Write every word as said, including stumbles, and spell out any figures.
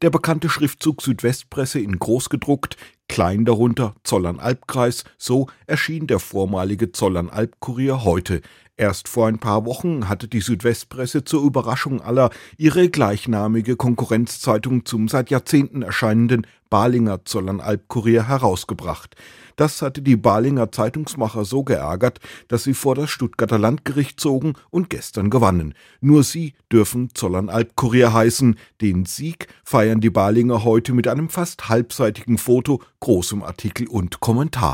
Der bekannte Schriftzug Südwestpresse in groß gedruckt, klein darunter Zollernalbkreis, so erschien der vormalige Zollernalb-Kurier heute. Erst vor ein paar Wochen hatte die Südwestpresse zur Überraschung aller ihre gleichnamige Konkurrenzzeitung zum seit Jahrzehnten erscheinenden Balinger Zollernalb-Kurier herausgebracht. Das hatte die Balinger Zeitungsmacher so geärgert, dass sie vor das Stuttgarter Landgericht zogen und gestern gewannen. Nur sie dürfen Zollernalb-Kurier heißen. Den Sieg feiern die Balinger heute mit einem fast halbseitigen Foto, großem Artikel und Kommentar.